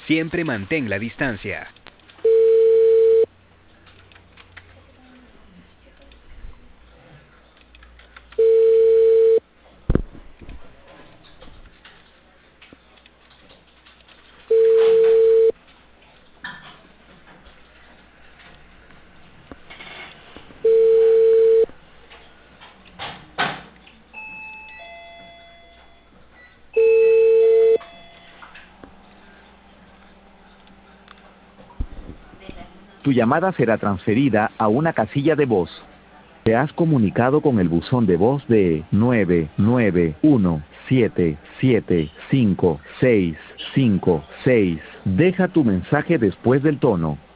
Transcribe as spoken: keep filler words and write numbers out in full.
Siempre mantén la distancia. Tu llamada será transferida a una casilla de voz. Te has comunicado con el buzón de voz de nueve nueve uno siete siete cinco seis cinco seis. Deja tu mensaje después del tono.